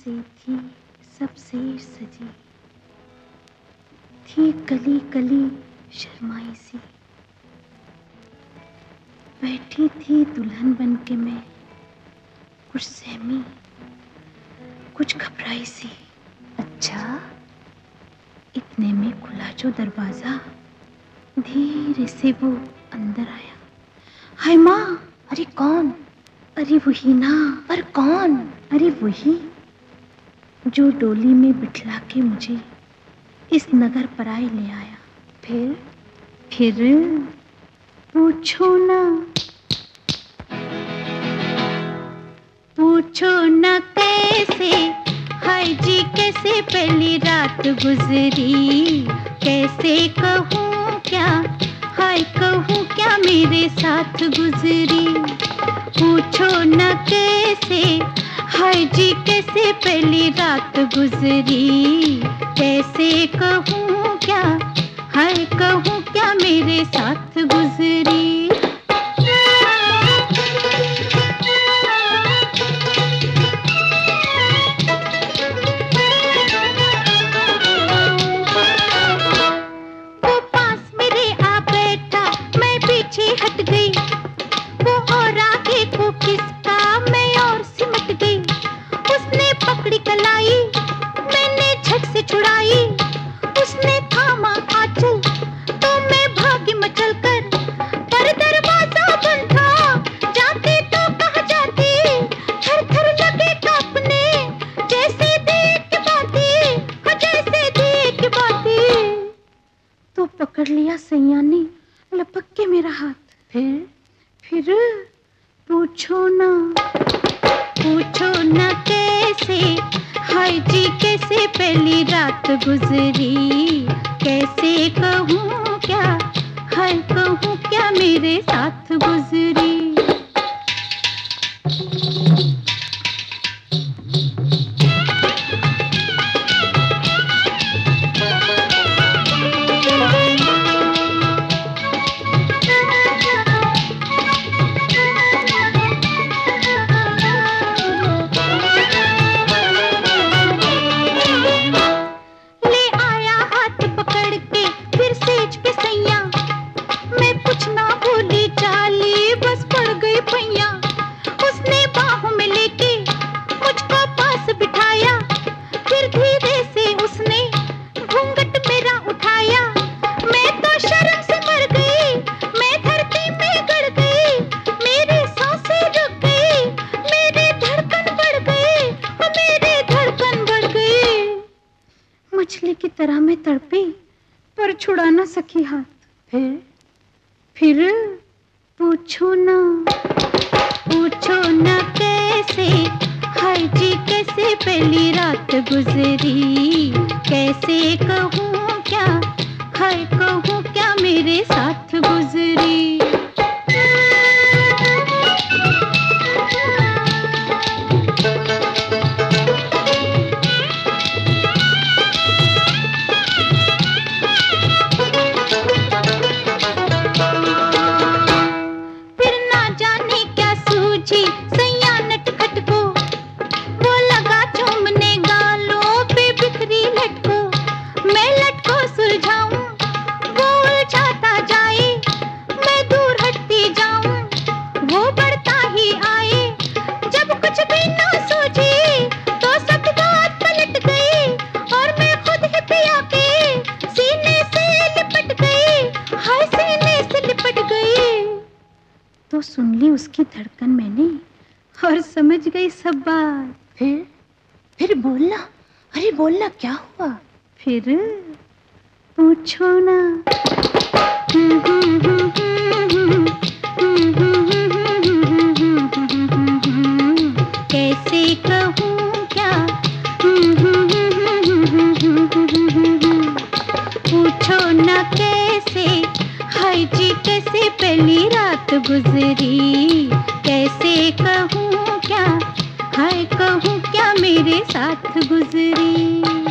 से थी सब सेर सजी, थी कली कली शर्माई सी। बैठी थी दुल्हन बन के मैं, कुछ सहमी कुछ घबराई सी। अच्छा, इतने में खुला जो दरवाजा, धीरे से वो अंदर आया। हाय माँ! अरे कौन? अरे वही ना। पर कौन? अरे वही जो डोली में बिठला के मुझे इस नगर पराए ले आया। फिर पूछो ना कैसे, हाय जी कैसे पहली रात गुजरी। कैसे कहूँ क्या, हाय कहूँ क्या मेरे साथ गुजरी। पूछो न कैसे, हाय जी कैसे पहली रात गुजरी। कैसे कहूँ क्या, हाय कहूँ क्या मेरे साथ गुजरी। वो पास मेरे आ बैठा, मैं पीछे हट गई। वो और आगे को खिसका, मैं और सिमट गई। उसने पकड़ी कलाई, मैंने झट से छुड़ाई। उसने थामा आंचल, तो मैं भागी मचल कर। पर दरवाजा बंद था, जाते तो कहाँ जाती। थर थर लगे कांपने, जैसे देख बाती, हाँ जैसे देख बाती। तो पकड़ लिया सैया ने लपक के मेरा हाथ। फिर पूछो ना कैसे, हाय जी कैसे पहली रात गुजरी। कैसे कहूँ क्या, हाय कहूँ क्या मेरे साथ गुजरी। मछली की तरह मैं तड़पी, पर छुड़ा ना सकी हाथ। फिर पूछो ना कैसे, हाय जी कैसे पहली रात गुजरी। कैसे कहूँ क्या, हाय कहूँ क्या मेरे साथ गुजरी। तो सुन ली उसकी धड़कन मैंने, और समझ गई सब बात। फिर बोलना, अरे बोलना क्या हुआ। फिर पूछो ना। कैसे कहूँ क्या, पूछो ना कैसे, हाय जी कैसे पहली रात गुजरी। कैसे कहूँ क्या, हाय कहूँ क्या मेरे साथ गुजरी।